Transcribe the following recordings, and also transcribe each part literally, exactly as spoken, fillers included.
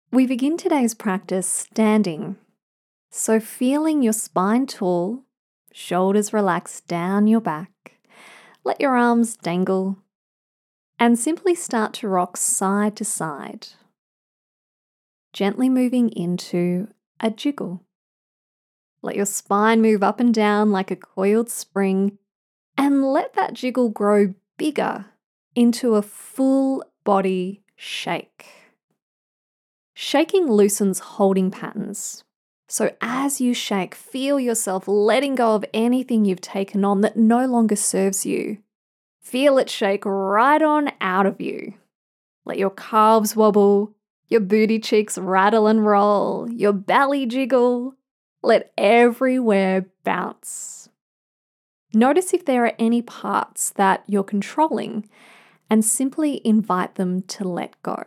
We begin today's practice standing. So feeling your spine tall, shoulders relax down your back, let your arms dangle, and simply start to rock side to side, gently moving into a jiggle. Let your spine move up and down like a coiled spring, and let that jiggle grow bigger into a full body shake. Shaking loosens holding patterns. So as you shake, feel yourself letting go of anything you've taken on that no longer serves you. Feel it shake right on out of you. Let your calves wobble, your booty cheeks rattle and roll, your belly jiggle. Let everywhere bounce. Notice if there are any parts that you're controlling and simply invite them to let go.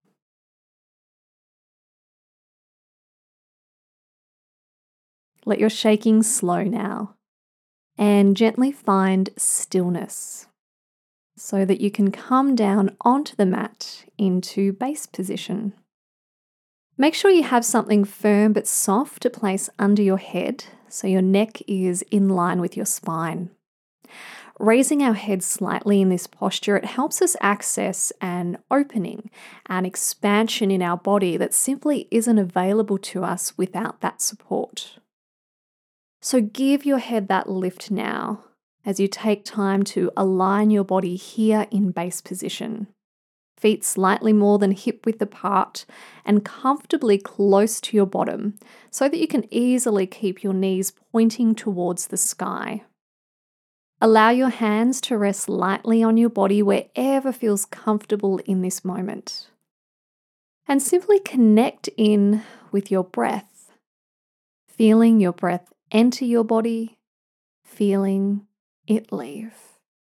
Let your shaking slow now and gently find stillness so that you can come down onto the mat into base position. Make sure you have something firm but soft to place under your head so your neck is in line with your spine. Raising our head slightly in this posture, it helps us access an opening, an expansion in our body that simply isn't available to us without that support. So give your head that lift now as you take time to align your body here in base position. Feet slightly more than hip width apart and comfortably close to your bottom so that you can easily keep your knees pointing towards the sky. Allow your hands to rest lightly on your body wherever feels comfortable in this moment. And simply connect in with your breath, feeling your breath enter your body, feeling it leave.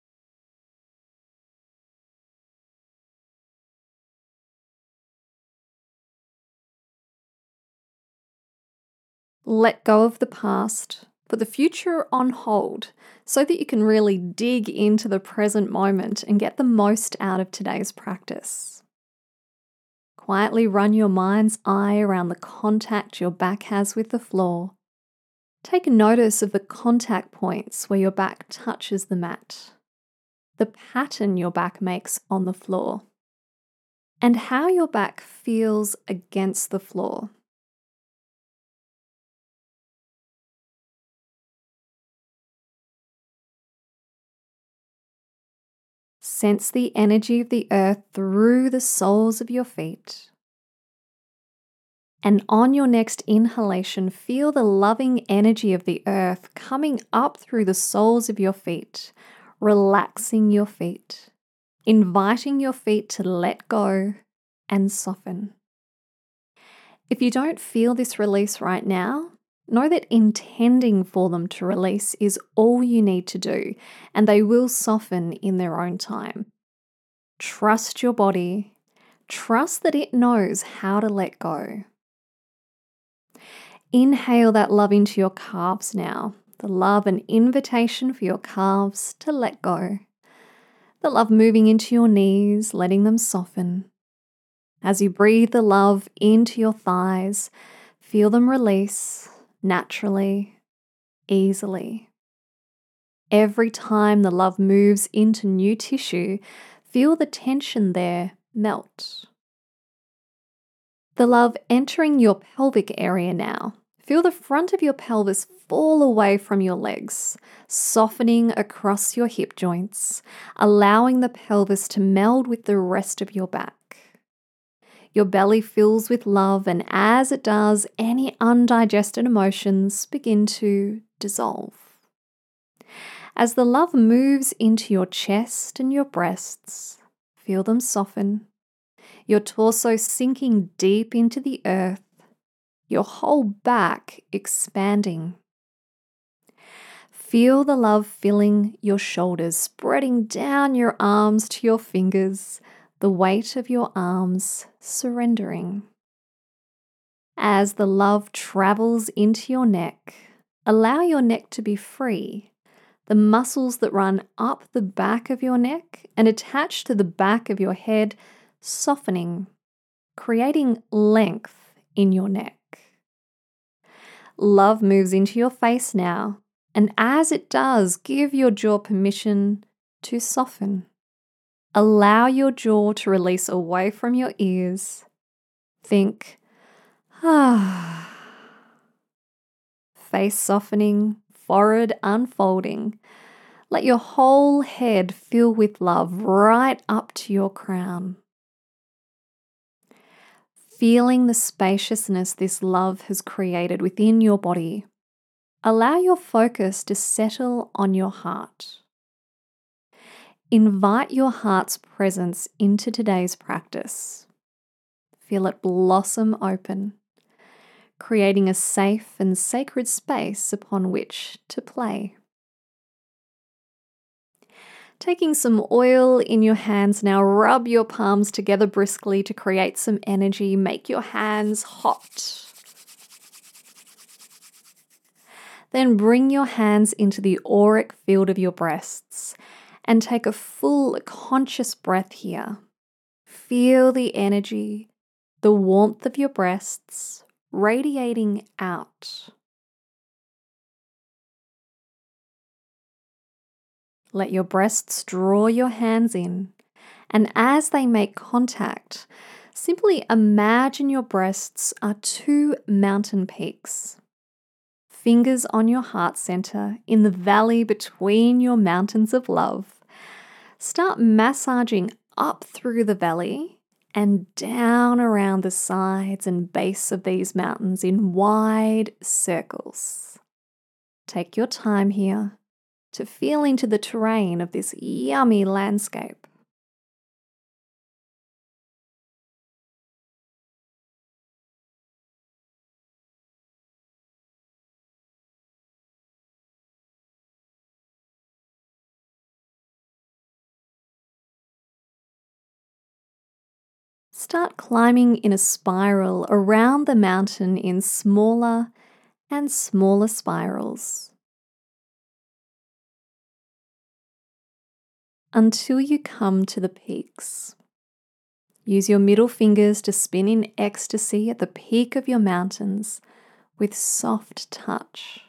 Let go of the past, put the future on hold so that you can really dig into the present moment and get the most out of today's practice. Quietly run your mind's eye around the contact your back has with the floor. Take notice of the contact points where your back touches the mat, the pattern your back makes on the floor, and how your back feels against the floor. Sense the energy of the earth through the soles of your feet. And on your next inhalation, feel the loving energy of the earth coming up through the soles of your feet, relaxing your feet, inviting your feet to let go and soften. If you don't feel this release right now, know that intending for them to release is all you need to do, and they will soften in their own time. Trust your body. Trust that it knows how to let go. Inhale that love into your calves now. The love and invitation for your calves to let go. The love moving into your knees, letting them soften. As you breathe the love into your thighs, feel them release naturally, easily. Every time the love moves into new tissue, feel the tension there melt. The love entering your pelvic area now. Feel the front of your pelvis fall away from your legs, softening across your hip joints, allowing the pelvis to meld with the rest of your back. Your belly fills with love, and as it does, any undigested emotions begin to dissolve. As the love moves into your chest and your breasts, feel them soften, your torso sinking deep into the earth, your whole back expanding. Feel the love filling your shoulders, spreading down your arms to your fingers, the weight of your arms surrendering. As the love travels into your neck, allow your neck to be free. The muscles that run up the back of your neck and attach to the back of your head softening, creating length in your neck. Love moves into your face now, and as it does, give your jaw permission to soften. Allow your jaw to release away from your ears. Think, ah. Face softening, forehead unfolding. Let your whole head fill with love right up to your crown. Feeling the spaciousness this love has created within your body, allow your focus to settle on your heart. Invite your heart's presence into today's practice. Feel it blossom open, creating a safe and sacred space upon which to play. Taking some oil in your hands now, rub your palms together briskly to create some energy. Make your hands hot. Then bring your hands into the auric field of your breasts and take a full conscious breath here. Feel the energy, the warmth of your breasts radiating out. Let your breasts draw your hands in, and as they make contact, simply imagine your breasts are two mountain peaks. Fingers on your heart center in the valley between your mountains of love. Start massaging up through the valley and down around the sides and base of these mountains in wide circles. Take your time here to feel into the terrain of this yummy landscape. Start climbing in a spiral around the mountain in smaller and smaller spirals until you come to the peaks. Use your middle fingers to spin in ecstasy at the peak of your mountains with soft touch.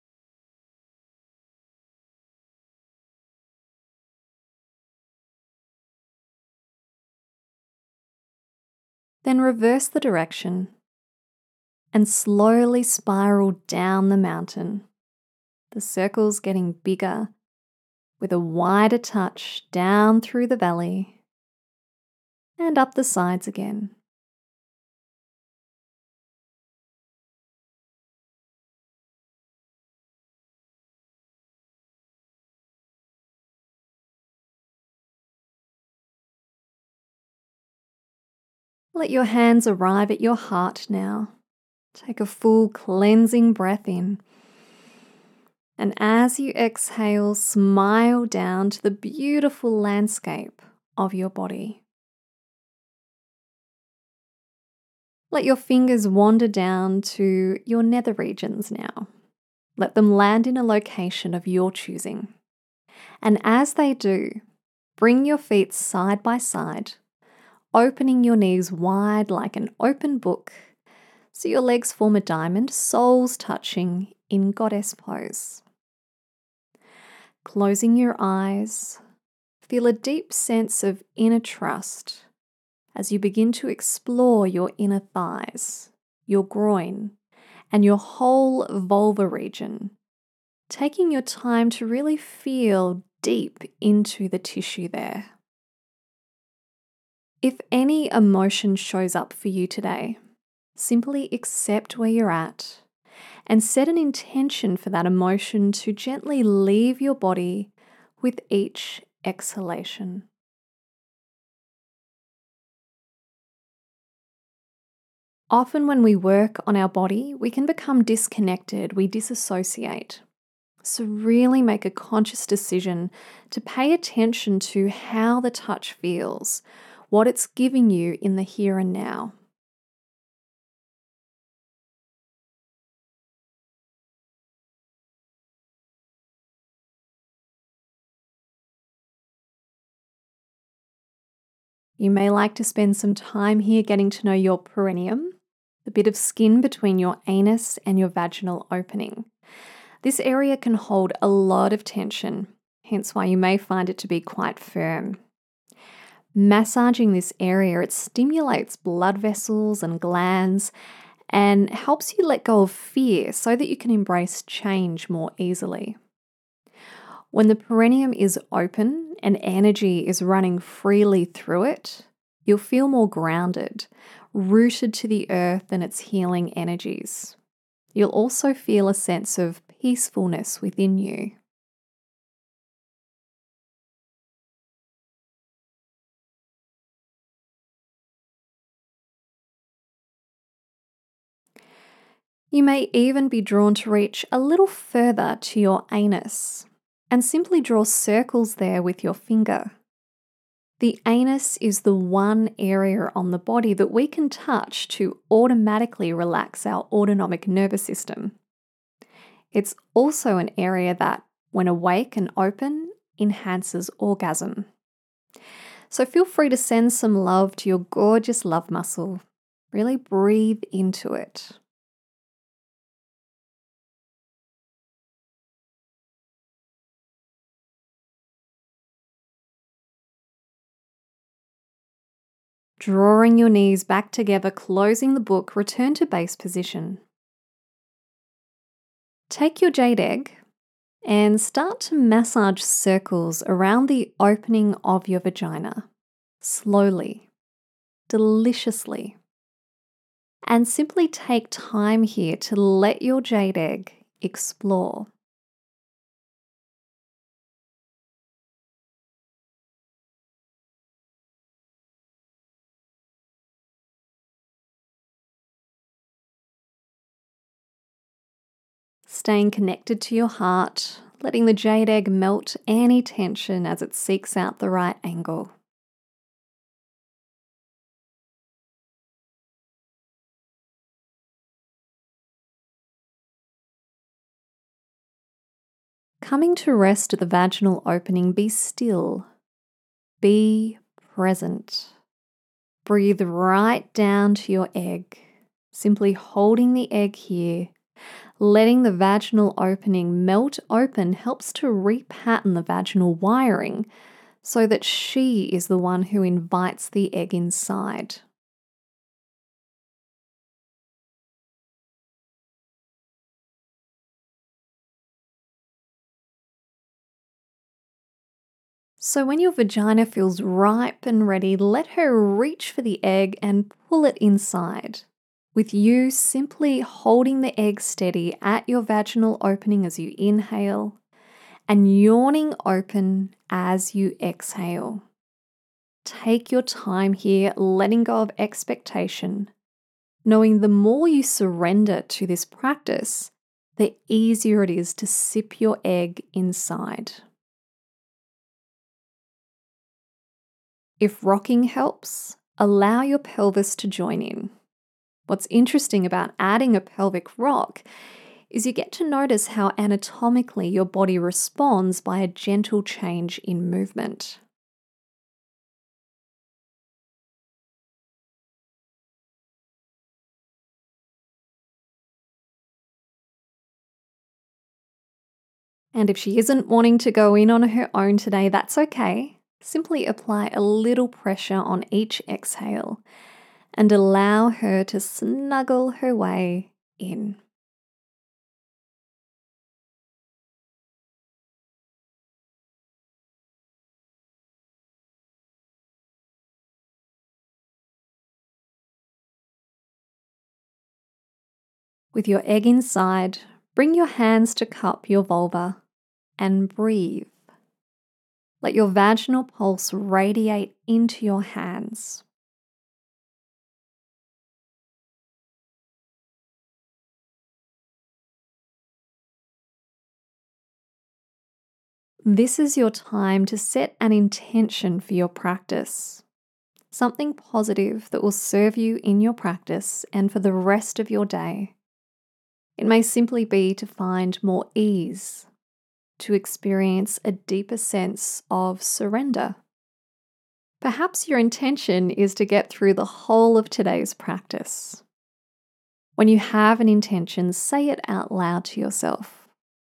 Then reverse the direction and slowly spiral down the mountain, the circles getting bigger with a wider touch down through the valley and up the sides again. Let your hands arrive at your heart now. Take a full cleansing breath in. And as you exhale, smile down to the beautiful landscape of your body. Let your fingers wander down to your nether regions now. Let them land in a location of your choosing. And as they do, bring your feet side by side, opening your knees wide like an open book, so your legs form a diamond, soles touching in goddess pose. Closing your eyes, feel a deep sense of inner trust as you begin to explore your inner thighs, your groin, and your whole vulva region, taking your time to really feel deep into the tissue there. If any emotion shows up for you today, simply accept where you're at and set an intention for that emotion to gently leave your body with each exhalation. Often when we work on our body, we can become disconnected, we disassociate. So really make a conscious decision to pay attention to how the touch feels, what it's giving you in the here and now. You may like to spend some time here getting to know your perineum, the bit of skin between your anus and your vaginal opening. This area can hold a lot of tension, hence why you may find it to be quite firm. Massaging this area, it stimulates blood vessels and glands and helps you let go of fear so that you can embrace change more easily. When the perineum is open and energy is running freely through it, you'll feel more grounded, rooted to the earth and its healing energies. You'll also feel a sense of peacefulness within you. You may even be drawn to reach a little further to your anus and simply draw circles there with your finger. The anus is the one area on the body that we can touch to automatically relax our autonomic nervous system. It's also an area that, when awake and open, enhances orgasm. So feel free to send some love to your gorgeous love muscle. Really breathe into it. Drawing your knees back together, closing the book, return to base position. Take your jade egg and start to massage circles around the opening of your vagina, slowly, deliciously. And simply take time here to let your jade egg explore. Staying connected to your heart, letting the jade egg melt any tension as it seeks out the right angle. Coming to rest at the vaginal opening, be still. Be present. Breathe right down to your egg, simply holding the egg here. Letting the vaginal opening melt open helps to repattern the vaginal wiring so that she is the one who invites the egg inside. So when your vagina feels ripe and ready, let her reach for the egg and pull it inside, with you simply holding the egg steady at your vaginal opening as you inhale and yawning open as you exhale. Take your time here, letting go of expectation, knowing the more you surrender to this practice, the easier it is to sip your egg inside. If rocking helps, allow your pelvis to join in. What's interesting about adding a pelvic rock is you get to notice how anatomically your body responds by a gentle change in movement. And if she isn't wanting to go in on her own today, that's okay. Simply apply a little pressure on each exhale and allow her to snuggle her way in. With your egg inside, bring your hands to cup your vulva and breathe. Let your vaginal pulse radiate into your hands. This is your time to set an intention for your practice. Something positive that will serve you in your practice and for the rest of your day. It may simply be to find more ease, to experience a deeper sense of surrender, Perhaps your intention is to get through the whole of today's practice. When you have an intention, say it out loud to yourself.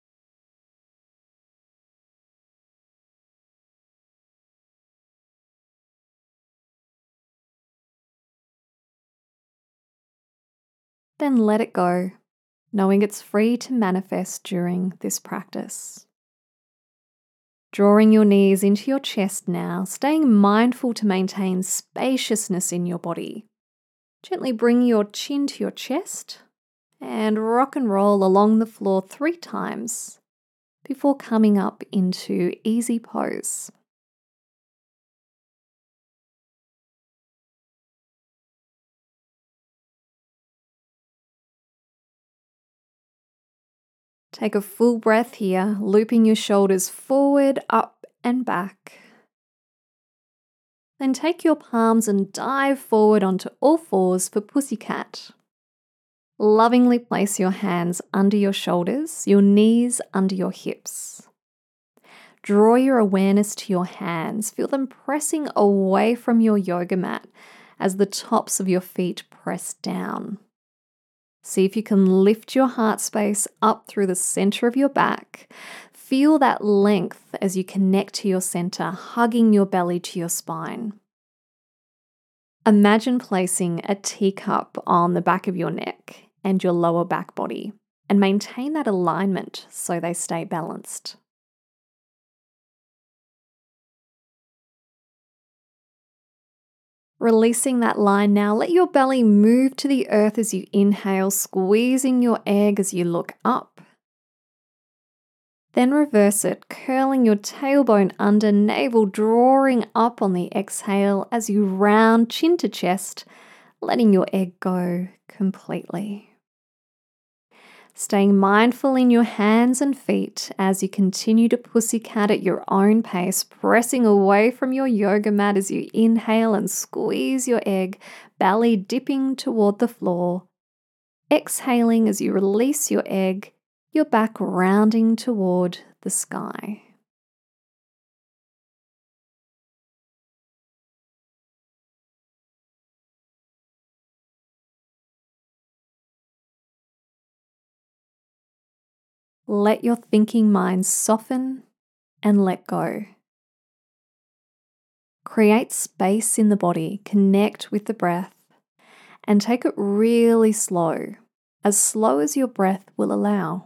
Then let it go, knowing it's free to manifest during this practice. Drawing your knees into your chest now, staying mindful to maintain spaciousness in your body. Gently bring your chin to your chest and rock and roll along the floor three times before coming up into easy pose. Take a full breath here, looping your shoulders forward, up and back. Then take your palms and dive forward onto all fours for Pussycat. Lovingly place your hands under your shoulders, your knees under your hips. Draw your awareness to your hands. Feel them pressing away from your yoga mat as the tops of your feet press down. See if you can lift your heart space up through the center of your back. Feel that length as you connect to your center, hugging your belly to your spine. Imagine placing a teacup on the back of your neck and your lower back body, and maintain that alignment so they stay balanced. Releasing that line now, let your belly move to the earth as you inhale, squeezing your egg as you look up. Then reverse it, curling your tailbone under, navel drawing up on the exhale as you round chin to chest, letting your egg go completely. Staying mindful in your hands and feet as you continue to pussycat at your own pace, pressing away from your yoga mat as you inhale and squeeze your egg, belly dipping toward the floor. Exhaling as you release your egg, your back rounding toward the sky. Let your thinking mind soften and let go. Create space in the body, connect with the breath, and take it really slow, as slow as your breath will allow.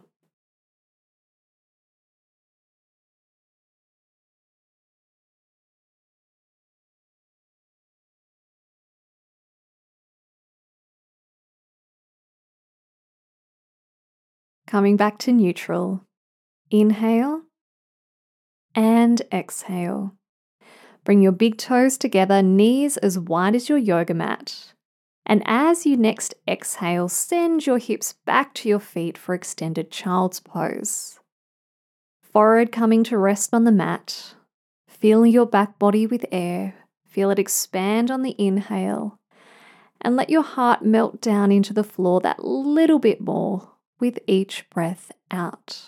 Coming back to neutral, inhale and exhale. Bring your big toes together, knees as wide as your yoga mat. And as you next exhale, send your hips back to your feet for extended child's pose. Forehead coming to rest on the mat. Feel your back body with air. Feel it expand on the inhale. And let your heart melt down into the floor that little bit more with each breath out.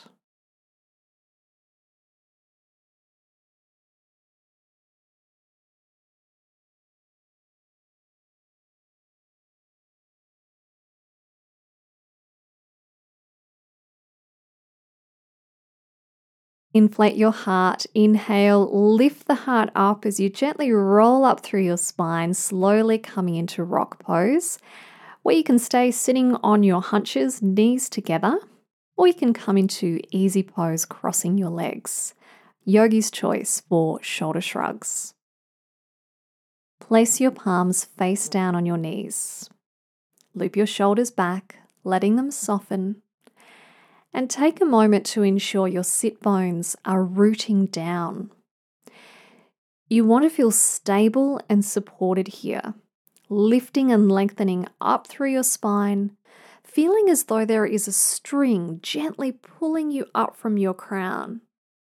Inflate your heart, inhale, lift the heart up as you gently roll up through your spine, slowly coming into rock pose, where you can stay sitting on your hunches, knees together, or you can come into easy pose, crossing your legs. Yogi's choice for shoulder shrugs. Place your palms face down on your knees. Loop your shoulders back, letting them soften. And take a moment to ensure your sit bones are rooting down. You want to feel stable and supported here, lifting and lengthening up through your spine, feeling as though there is a string gently pulling you up from your crown.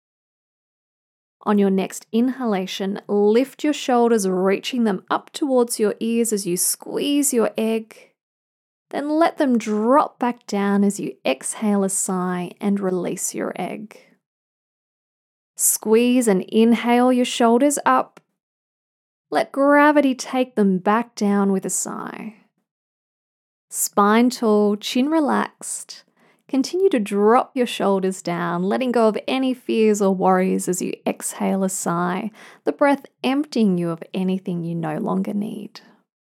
On your next inhalation, lift your shoulders, reaching them up towards your ears as you squeeze your egg. Then let them drop back down as you exhale a sigh and release your egg. Squeeze and inhale your shoulders up. Let gravity take them back down with a sigh. Spine tall, chin relaxed. Continue to drop your shoulders down, letting go of any fears or worries as you exhale a sigh, the breath emptying you of anything you no longer need.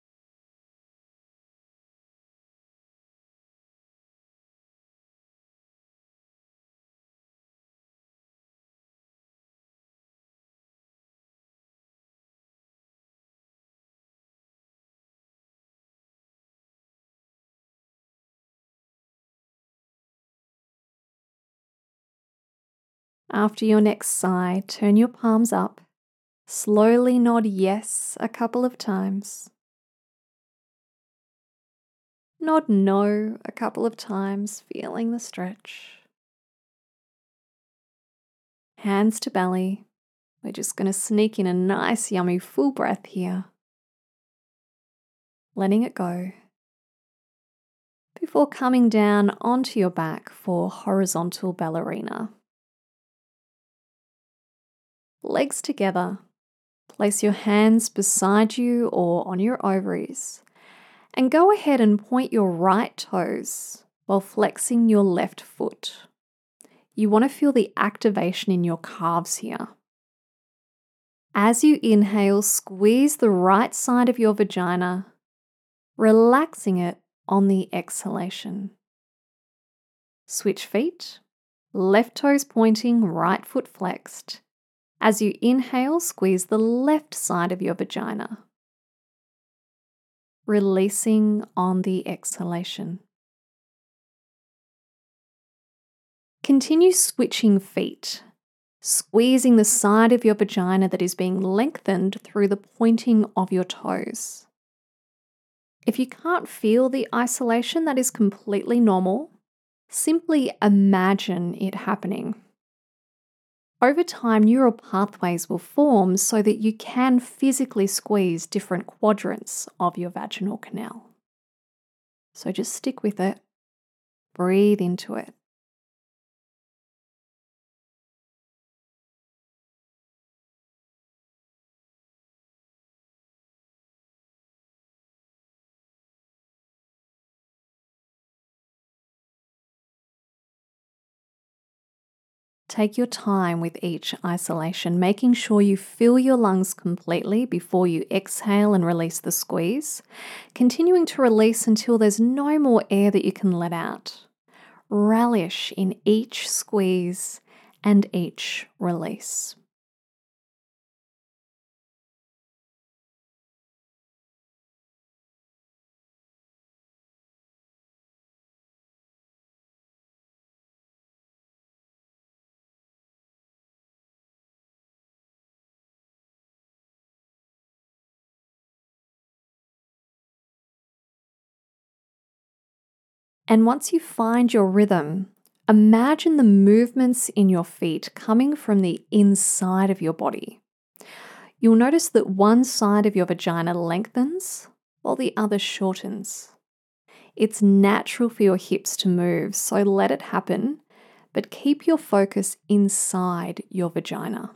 After your next sigh, turn your palms up. Slowly nod yes a couple of times. Nod no a couple of times, feeling the stretch. Hands to belly. We're just going to sneak in a nice, yummy, full breath here. Letting it go. Before coming down onto your back for horizontal ballerina. Legs together. Place your hands beside you or on your ovaries. And go ahead and point your right toes while flexing your left foot. You want to feel the activation in your calves here. As you inhale, squeeze the right side of your vagina, relaxing it on the exhalation. Switch feet, left toes pointing, right foot flexed. As you inhale, squeeze the left side of your vagina, releasing on the exhalation. Continue switching feet, squeezing the side of your vagina that is being lengthened through the pointing of your toes. If you can't feel the isolation, that is completely normal. Simply imagine it happening. Over time, neural pathways will form so that you can physically squeeze different quadrants of your vaginal canal. So just stick with it. Breathe into it. Take your time with each isolation, making sure you fill your lungs completely before you exhale and release the squeeze, continuing to release until there's no more air that you can let out. Relish in each squeeze and each release. And once you find your rhythm, imagine the movements in your feet coming from the inside of your body. You'll notice that one side of your vagina lengthens while the other shortens. It's natural for your hips to move, so let it happen, but keep your focus inside your vagina.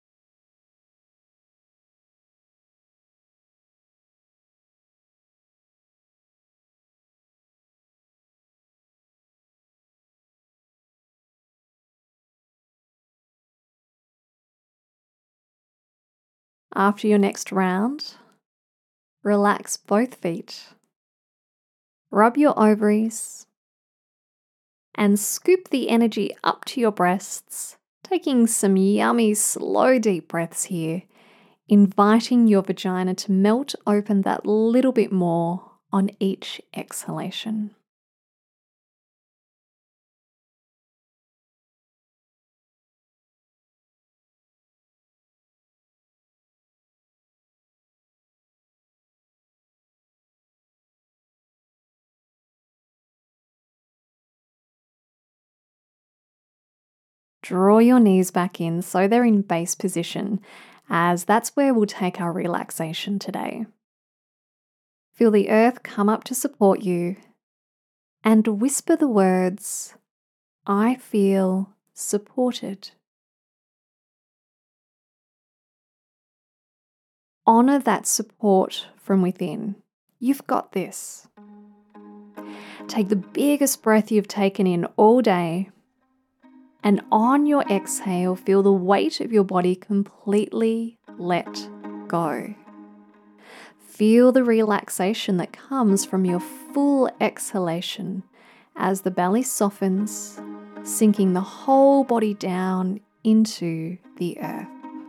After your next round, relax both feet. Rub your ovaries and scoop the energy up to your breasts, taking some yummy, slow, deep breaths here, inviting your vagina to melt open that little bit more on each exhalation. Draw your knees back in so they're in base position, as that's where we'll take our relaxation today. Feel the earth come up to support you and whisper the words, "I feel supported." Honor that support from within. You've got this. Take the biggest breath you've taken in all day, and on your exhale, feel the weight of your body completely let go. Feel the relaxation that comes from your full exhalation as the belly softens, sinking the whole body down into the earth.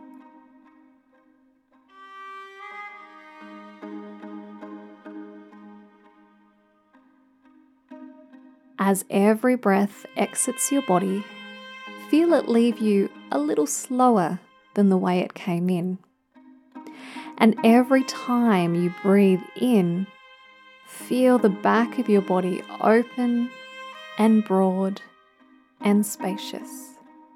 As every breath exits your body, feel it leave you a little slower than the way it came in. And every time you breathe in, feel the back of your body open and broad and spacious.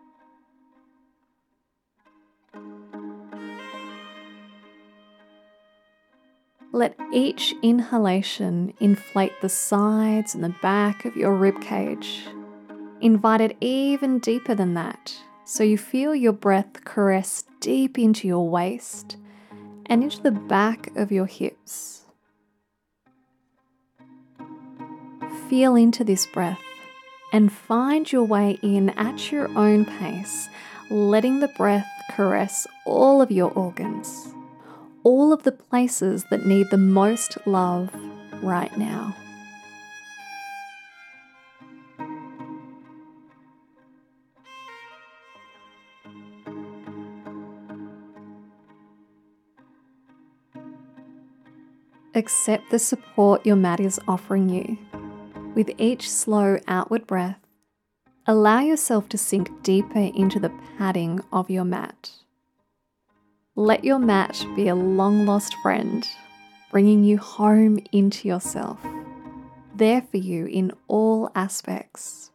Let each inhalation inflate the sides and the back of your ribcage. Invite it even deeper than that, so you feel your breath caress deep into your waist and into the back of your hips. Feel into this breath and find your way in at your own pace, letting the breath caress all of your organs, all of the places that need the most love right now. Accept the support your mat is offering you. With each slow outward breath, allow yourself to sink deeper into the padding of your mat. Let your mat be a long-lost friend, bringing you home into yourself, there for you in all aspects.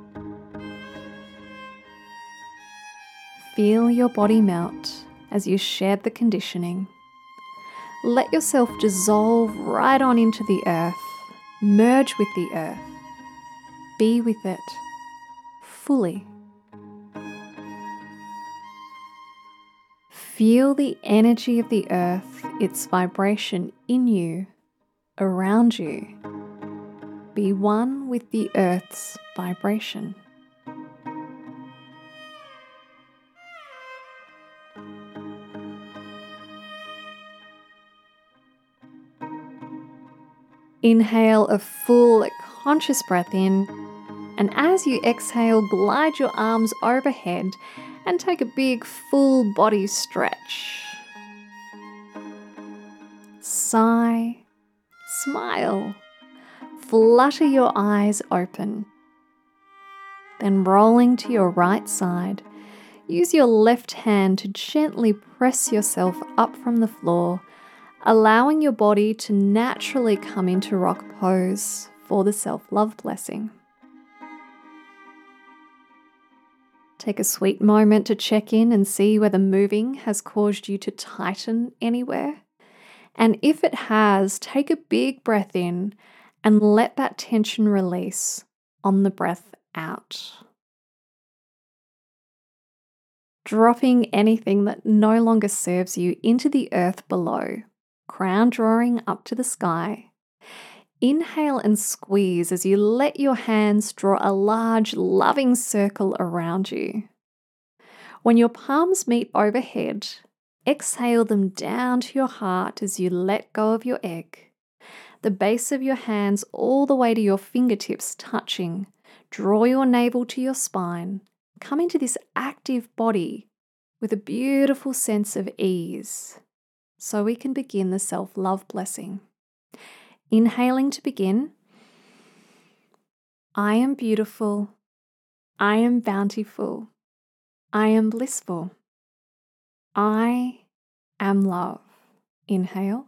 Feel your body melt as you shed the conditioning. Let yourself dissolve right on into the earth, merge with the earth, be with it fully. Feel the energy of the earth, its vibration in you, around you. Be one with the earth's vibration. Inhale a full, conscious breath in, and as you exhale, glide your arms overhead and take a big, full body stretch. Sigh, smile, flutter your eyes open. Then rolling to your right side, use your left hand to gently press yourself up from the floor, allowing your body to naturally come into rock pose for the self-love blessing. Take a sweet moment to check in and see whether moving has caused you to tighten anywhere. And if it has, take a big breath in and let that tension release on the breath out. Dropping anything that no longer serves you into the earth below, crown drawing up to the sky. Inhale and squeeze as you let your hands draw a large, loving circle around you. When your palms meet overhead, exhale them down to your heart as you let go of your egg. The base of your hands all the way to your fingertips touching. Draw your navel to your spine. Come into this active body with a beautiful sense of ease, so we can begin the self-love blessing. Inhaling to begin. I am beautiful. I am bountiful. I am blissful. I am love. Inhale.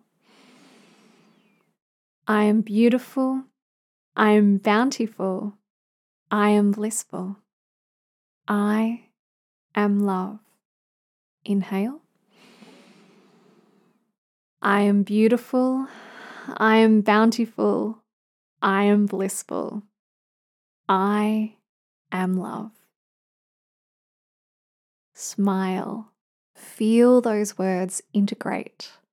I am beautiful. I am bountiful. I am blissful. I am love. Inhale. I am beautiful. I am bountiful. I am blissful. I am love. Smile. Feel those words integrate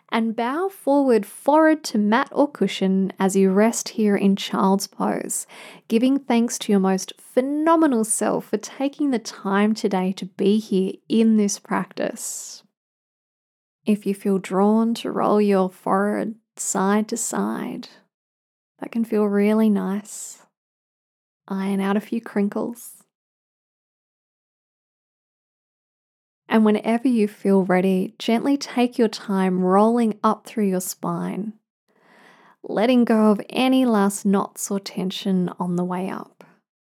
And bow forward, forehead to mat or cushion as you rest here in child's pose, giving thanks to your most phenomenal self for taking the time today to be here in this practice. If you feel drawn to roll your forehead side to side, that can feel really nice. Iron out a few crinkles. And whenever you feel ready, gently take your time rolling up through your spine, letting go of any last knots or tension on the way up.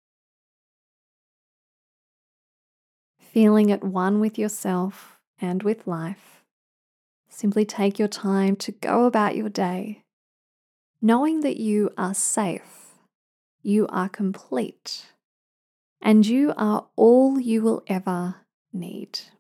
Feeling at one with yourself and with life, simply take your time to go about your day, knowing that you are safe, you are complete, and you are all you will ever need.